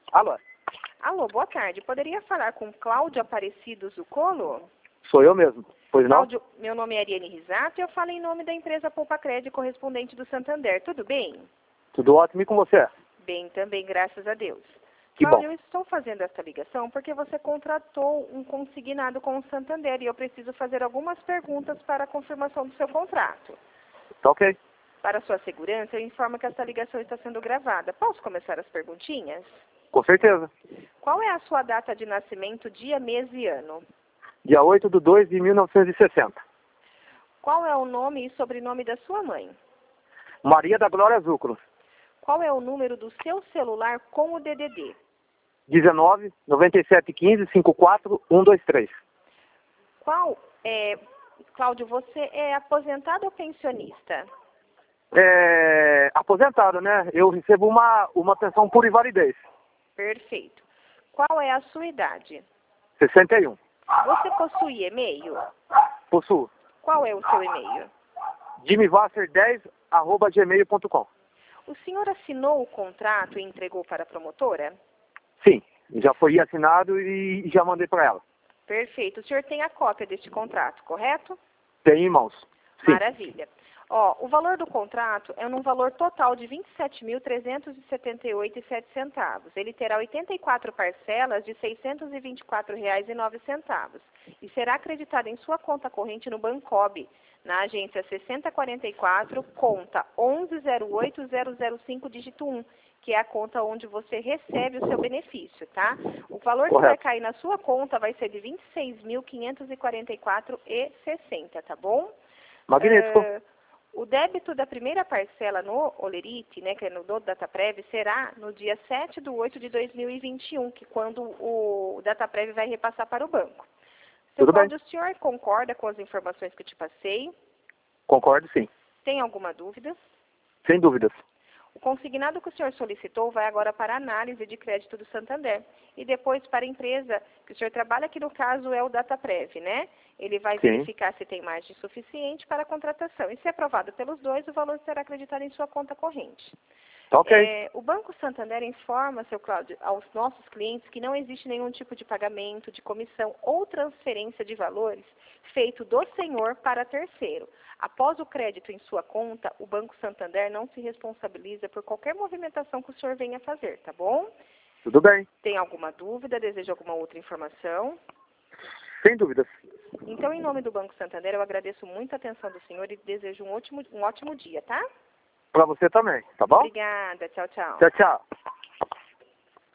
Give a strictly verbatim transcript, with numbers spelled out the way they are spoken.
Alô? Alô, boa tarde. Poderia falar com Cláudio Aparecido Zucolo? Sou eu mesmo. Pois não? Cláudio, meu nome é Ariane Risato e eu falo em nome da empresa Poupa Crédito, correspondente do Santander. Tudo bem? Tudo ótimo e com você? Bem também, graças a Deus. Que Cláudio, bom. eu estou fazendo esta ligação porque você contratou um consignado com o Santander e eu preciso fazer algumas perguntas para a confirmação do seu contrato. Tá ok. Para sua segurança, eu informo que esta ligação está sendo gravada. Posso começar as perguntinhas? Com certeza. Qual é a sua data de nascimento, dia, mês e ano? Dia oito de dois de mil novecentos e sessenta. Qual é o nome e sobrenome da sua mãe? Maria da Glória Zúculo. Qual é o número do seu celular com o D D D? dezenove, noventa e sete, quinze, cinquenta e quatro, cento e vinte e três. Qual é... Cláudio, você é aposentado ou pensionista? É... Aposentado, né? Eu recebo uma, uma pensão por invalidez. Perfeito. Qual é a sua idade? sessenta e um. Você possui e-mail? Possuo. Qual é o seu e-mail? jimmy vasser dez arroba gmail ponto com. O senhor assinou o contrato e entregou para a promotora? Sim, já foi assinado e já mandei para ela. Perfeito. O senhor tem a cópia deste contrato, correto? Tem em mãos. Sim. Maravilha. Ó, o valor do contrato é num valor total de vinte e sete mil trezentos e setenta e oito reais e sete centavos. Ele terá oitenta e quatro parcelas de seiscentos e vinte e quatro reais e nove centavos e será acreditado em sua conta corrente no Bancob, na agência sessenta quarenta e quatro, conta onze zero oito zero zero cinco, dígito um, que é a conta onde você recebe o seu benefício, tá? O valor Correto. que vai cair na sua conta vai ser de vinte e seis mil quinhentos e quarenta e quatro reais e sessenta centavos, tá bom? Magnífico. Uh, o débito da primeira parcela no Olerite, né, que é no do Dataprev, será no dia sete de oito de dois mil e vinte e um, que quando o Dataprev vai repassar para o banco. Seu Tudo bem. Cláudio, o senhor concorda com as informações que eu te passei? Concordo, sim. Tem alguma dúvida? Sem dúvidas. O consignado que o senhor solicitou vai agora para a análise de crédito do Santander e depois para a empresa que o senhor trabalha, que no caso é o Dataprev, né? Ele vai Sim. verificar se tem margem suficiente para a contratação. E se aprovado pelos dois, o valor será acreditado em sua conta corrente. Tá ok. É, o Banco Santander informa, seu Cláudio, aos nossos clientes que não existe nenhum tipo de pagamento, de comissão ou transferência de valores feito do senhor para terceiro. Após o crédito em sua conta, o Banco Santander não se responsabiliza por qualquer movimentação que o senhor venha fazer, tá bom? Tudo bem. Tem alguma dúvida? Deseja alguma outra informação? Sem dúvidas. Então, em nome do Banco Santander, eu agradeço muito a atenção do senhor e desejo um ótimo, um ótimo dia, tá? Para você também, tá bom? Obrigada. Tchau, tchau. Tchau, tchau.